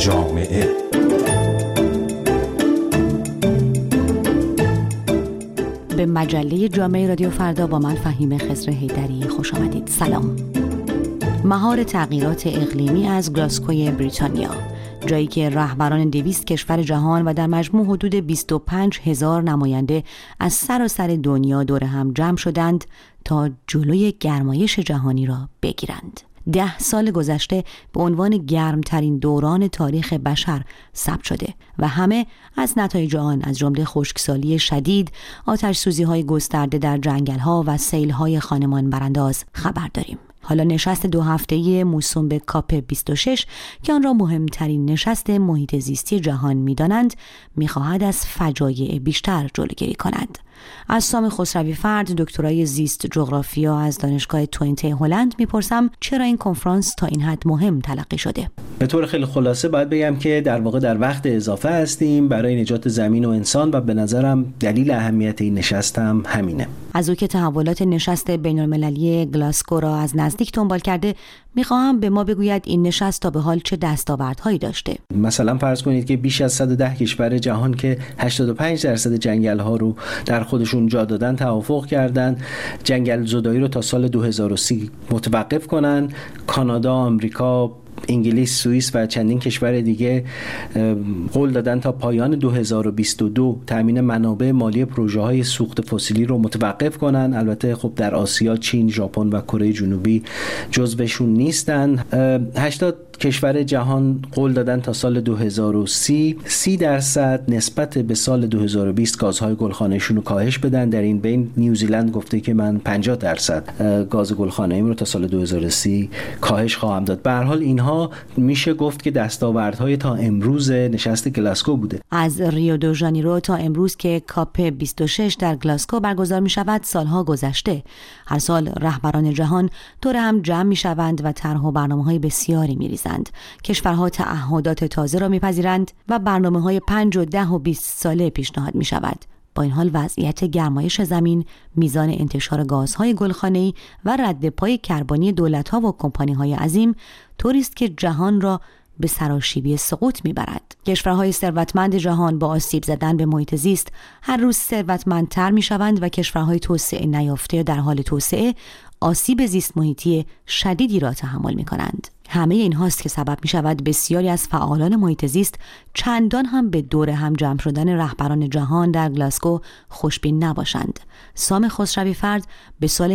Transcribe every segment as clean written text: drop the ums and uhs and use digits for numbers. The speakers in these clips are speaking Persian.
جامعه. به مجله جامعه رادیو فردا با من فهیم خضر حیدری خوش آمدید. سلام. مهار تغییرات اقلیمی از گلاسکوی بریتانیا، جایی که رهبران 200 کشور جهان و در مجموع حدود 25,000 نماینده از سراسر دنیا دور هم جمع شدند تا جلوی گرمایش جهانی را بگیرند. 10 سال گذشته به عنوان گرمترین دوران تاریخ بشر ثبت شده و همه از نتایج آن از جمله خشکسالی شدید، آتش‌سوزی‌های گسترده در جنگل‌ها و سیل‌های خانمان برانداز خبر داریم. حالا نشست 2 هفته‌ای موسوم به کاپ 26 که آن را مهمترین نشست محیط زیستی جهان می‌دانند، می‌خواهد از فجایع بیشتر جلوگیری کند. از سام خسروی فرد، دکترای زیست جغرافیا از دانشگاه توینته هلند میپرسم چرا این کنفرانس تا این حد مهم تلقی شده؟ به طور خیلی خلاصه باید بگم که در واقع در وقت اضافه هستیم برای نجات زمین و انسان و به نظرم دلیل اهمیت این نشست هم همینه. از او که تحولات نشست بین‌المللی گلاسکو را از نزدیک دنبال کرده، میخواهم به ما بگوید این نشست تا به حال چه دستاوردهایی داشته. مثلا فرض کنید که بیش از 110 کشور جهان که 85% جنگل‌ها رو در خودشون جا دادن توافق کردن جنگل زدایی رو تا سال 2030 متوقف کنن. کانادا، آمریکا، انگلیس، سوئیس و چندین کشور دیگه قول دادن تا پایان 2022 تامین منابع مالی پروژه‌های سوخت فسیلی رو متوقف کنن. البته خب در آسیا چین، ژاپن و کره جنوبی جزوشون نیستن. 80 کشور جهان قول دادن تا سال 2030 30% نسبت به سال 2020 گازهای گلخانه‌ایشون رو کاهش بدن. در این بین نیوزیلند گفته که من 50% گاز گلخانه‌ایم رو تا سال 2030 کاهش خواهم داد. به هر حال اینها میشه گفت که دستاوردهای تا امروز نشست گلاسکو بوده. از ریو دو ژانیرو تا امروز که کاپ 26 در گلاسکو برگزار می‌شود سالها گذشته. هر سال رهبران جهان دور هم جمع می‌شوند و طرح و برنامه‌های بسیاری می‌ریزند. کشورها تعهدات تازه را می‌پذیرند و برنامه‌های 5 و 10 و 20 ساله پیشنهاد می‌شود. با این حال وضعیت گرمایش زمین، میزان انتشار گازهای گلخانه‌ای و رد پای کربنی دولت‌ها و کمپانی‌های عظیم طوری است که جهان را به سراشیبی سقوط می‌برد. کشورهای ثروتمند جهان با آسیب زدن به محیط زیست هر روز ثروتمندتر می‌شوند و کشورهای توسعه نیافته در حال توسعه آسیب زیست محیطی شدیدی را تحمل می‌کنند. همه این هاست که سبب می شود بسیاری از فعالان محیط زیست چندان هم به دور هم جمع شدن رهبران جهان در گلاسکو خوشبین نباشند. سام خسروی فرد به سال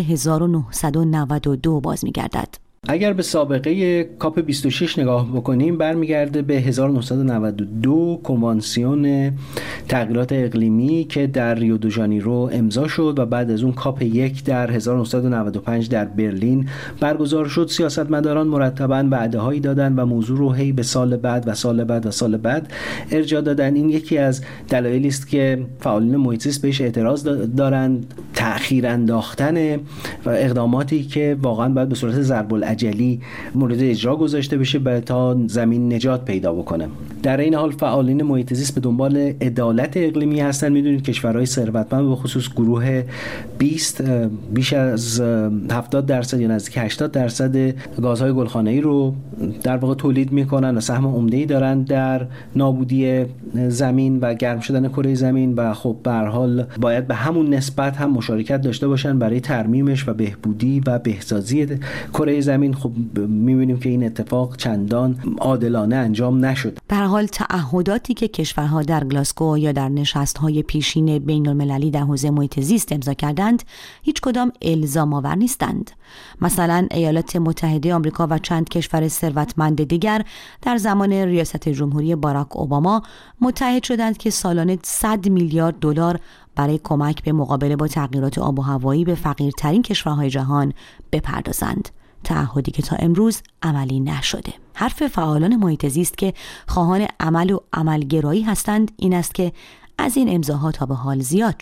1992 باز می گردد. اگر به سابقه کاپ 26 نگاه بکنیم برمیگرده به 1992 کنوانسیون تغییرات اقلیمی که در ریو دو ژانیرو امضا شد و بعد از اون کاپ 1 در 1995 در برلین برگزار شد. سیاستمداران مرتباً وعده‌هایی دادن و موضوع رو هی به سال بعد و سال بعد و سال بعد ارجاع دادن. این یکی از دلایلی است که فعالین محیط زیست بهش اعتراض دارند. تأخیر انداختن و اقداماتی که واقعاً باید به صورت ضرب عجلی مورد اجرا گذاشته بشه تا زمین نجات پیدا بکنه. در این حال فعالین محیط زیست به دنبال عدالت اقلیمی هستن. میدونید کشورهای ثروتمند به خصوص گروه 20 بیش از 70% یا نزدیک 80% گازهای گلخانه‌ای رو در واقع تولید میکنن و سهم عمده‌ای دارن در نابودی زمین و گرم شدن کره زمین و خب به هر حال باید به همون نسبت هم مشارکت داشته باشن برای ترمیمش و بهبودی و بهسازی کره زمین. خب می‌بینیم که این اتفاق چندان عادلانه انجام نشد. به هر حال تعهداتی که کشورها در گلاسکو یا در نشست‌های پیشین بین‌المللی در حوزه محیط زیست امضا کردند، هیچ کدام الزام آور نیستند. مثلا ایالات متحده آمریکا و چند کشور ثروتمند دیگر در زمان ریاست جمهوری باراک اوباما متحد شدند که سالانه 100 میلیارد دلار برای کمک به مقابله با تغییرات آب و هوایی به فقیرترین کشورهای جهان بپردازند. تعهدی که تا امروز عملی نشده. حرف فعالان محیط زیست که خواهان عمل و عملگرایی هستند این است که از این امضاها تا به حال زیاد شده.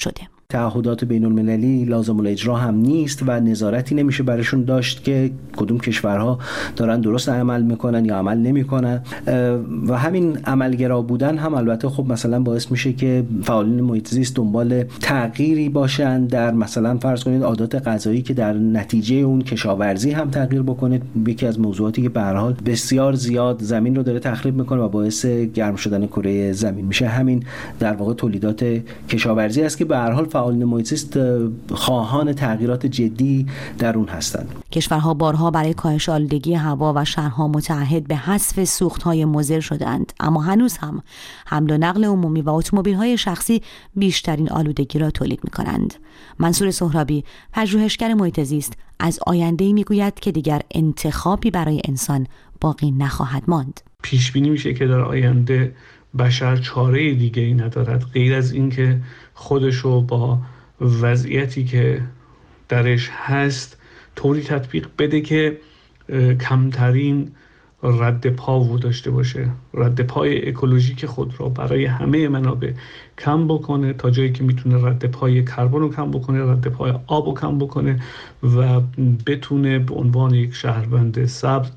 تعهدات بین المللی لازم الاجرا هم نیست و نظارتی نمیشه براشون داشت که کدوم کشورها دارن درست عمل میکنن یا عمل نمیکنن و همین عملگرا بودن هم البته خب مثلا باعث میشه که فعالین محیط زیست دنبال تغییری باشن در مثلا فرض کنید عادات غذایی که در نتیجه اون کشاورزی هم تغییر بکنه. یکی از موضوعاتی که به هر حال بسیار زیاد زمین رو داره تخریب میکنه و باعث گرم شدن کره زمین میشه همین در واقع تولیدات کشاورزی است که به هر حال فعالین محیط زیست خواهان تغییرات جدی در اون هستند. کشورها بارها برای کاهش آلودگی هوا و شهرها متعهد به حذف سوختهای مضر شدند، اما هنوز هم حمل و نقل عمومی و اتومبیل‌های شخصی بیشترین آلودگی را تولید می‌کنند. منصور سهرابی، پژوهشگر محیط زیست، از آینده‌ای می‌گوید که دیگر انتخابی برای انسان باقی نخواهد ماند. پیش بینی میشه که در آینده بشر چاره دیگه‌ای ندارد غیر از اینکه خودشو با وضعیتی که درش هست طوری تطبیق بده که کمترین رد پا داشته باشه، رد پای اکولوژیک خود را برای همه منابع کم بکنه تا جایی که میتونه رد پای کربن رو کم بکنه، رد پای آب رو کم بکنه و بتونه به عنوان یک شهروند سبز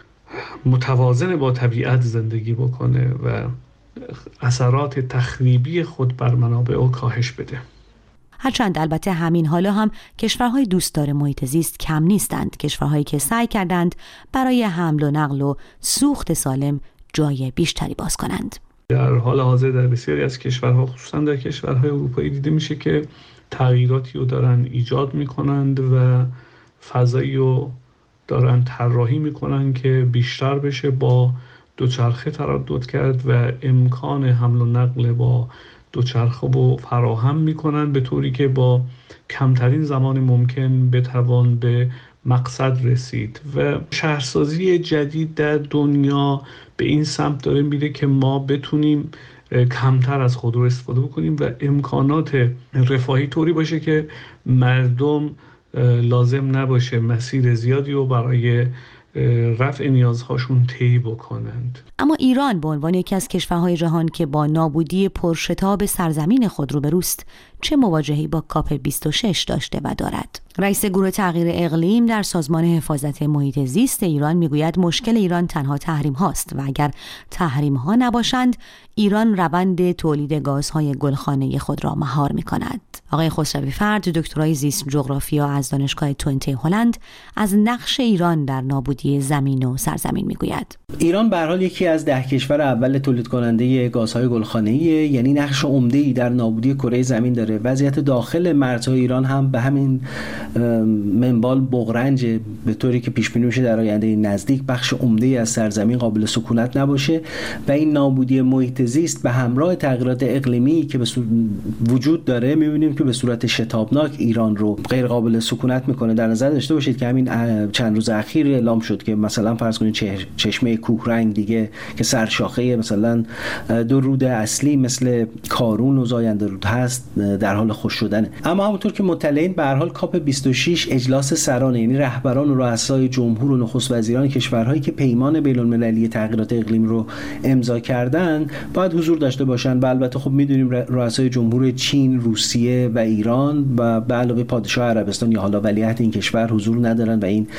متوازن با طبیعت زندگی بکنه و اثرات تخریبی خود بر منابع رو کاهش بده. هرچند البته همین حالا هم کشورهای دوستدار محیط زیست کم نیستند، کشورهایی که سعی کردند برای حمل و نقل و سوخت سالم جای بیشتری باز کنند. در حال حاضر در بسیاری از کشورها، خصوصا در کشورهای اروپایی، دیده میشه که تغییراتی رو دارن ایجاد میکنند و فضایی رو دارن طراحی میکنن که بیشتر بشه با دوچرخه تردد کرد و امکان حمل و نقل با دوچرخه رو فراهم میکنن به طوری که با کمترین زمان ممکن بتوان به مقصد رسید و شهرسازی جدید در دنیا به این سمت داره میره که ما بتونیم کمتر از خودرو استفاده بکنیم و امکانات رفاهی طوری باشه که مردم لازم نباشه مسیر زیادی رو برای رفع نیازهاشون طی بکنند. اما ایران به عنوان یکی از کشورهای جهان که با نابودی پرشتاب سرزمین خود روبروست، چه مواجهه‌ای با کاپ 26 داشته و دارد؟ رئیس گروه تغییر اقلیم در سازمان حفاظت محیط زیست ایران میگوید مشکل ایران تنها تحریم هاست و اگر تحریم ها نباشند ایران روند تولید گازهای گلخانه خود را مهار می‌کند. آقای خسروی فرد، دکترای زیست جغرافیا از دانشگاه توئنته هلند، از نقش ایران در نابودی زمین و سرزمین میگوید. ایران به هر حال یکی از 10 کشور اول تولید کننده گازهای گلخانه‌ای، یعنی نقش عمده‌ای در نابودی کره زمین داره. وضعیت داخل مرزهای ایران هم به همین منوال بغرنج، به طوری که پیش بینی میشه در آینده نزدیک بخش عمده‌ای از سرزمین قابل سکونت نباشه و این نابودی محیط زیست به همراه تغییرات اقلیمی که وجود داره می‌بینیم که به صورت شتابناک ایران رو غیر قابل سکونت میکنه. در نظر داشته باشید که همین چند روز اخیر اعلام شد که مثلا فرض کنید چشمه کوهرنگ دیگه که سرشاخه مثلا 2 رود اصلی مثل کارون و زاینده رود هست در حال خشک شدنه. اما همونطور که مطلعین به هر حال کاپ 26 اجلاس سران، یعنی رهبران و رؤسای جمهور و نخست وزیران کشورهایی که پیمان بین‌المللی تغییرات اقلیم رو امضا کردن باید حضور داشته باشن و البته خب میدونیم رؤسای جمهور چین، روسیه و ایران و به علاوه پادشاه عربستان یا حالا ولیعهد این کشور حضور ندارن و این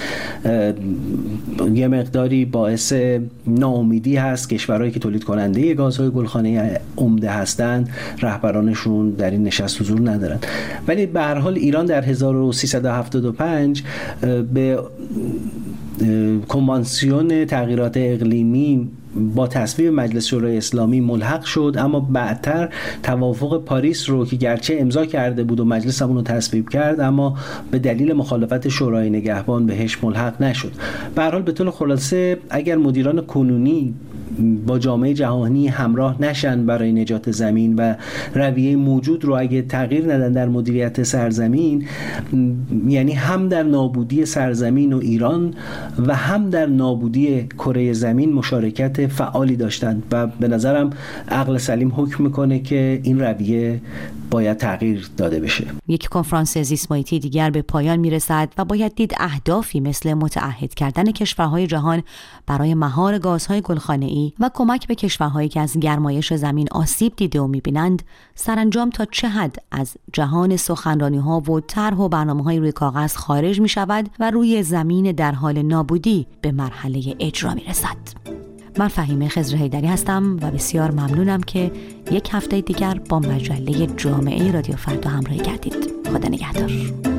یه مقداری باعث ناامیدی هست. کشورهایی که تولید کننده گازهای گلخانه‌ای عمده هستند رهبرانشون در این نشست حضور ندارن. ولی به هر حال ایران در 1375 به کنوانسیون تغییرات اقلیمی با تصویب مجلس شورای اسلامی ملحق شد، اما بعدتر توافق پاریس رو که گرچه امضا کرده بود و مجلس هم اون رو تصویب کرد اما به دلیل مخالفت شورای نگهبان بهش ملحق نشد. به هر حال به طور خلاصه اگر مدیران کنونی با جامعه جهانی همراه نشن برای نجات زمین و رویه موجود رو اگه تغییر ندن در مدیریت سرزمین، یعنی هم در نابودی سرزمین و ایران و هم در نابودی کره زمین مشارکت عملکرد فعالی داشتند و به نظرم عقل سلیم حکم میکنه که این رویه باید تغییر داده بشه. یک کنفرانس زیست محیطی دیگر به پایان میرسد و باید دید اهدافی مثل متعهد کردن کشورهای جهان برای مهار گازهای گلخانه‌ای و کمک به کشورهایی که از گرمایش زمین آسیب دیده و میبینند سرانجام تا چه حد از جهان سخنرانی‌ها و طرح و برنامه‌های روی کاغذ خارج میشود و روی زمین در حال نابودی به مرحله اجرا میرسد. من فهیمه خضر حیدری هستم و بسیار ممنونم که یک هفته دیگر با مجله جامعه رادیو فردا همراهی کردید. خدا نگهدار.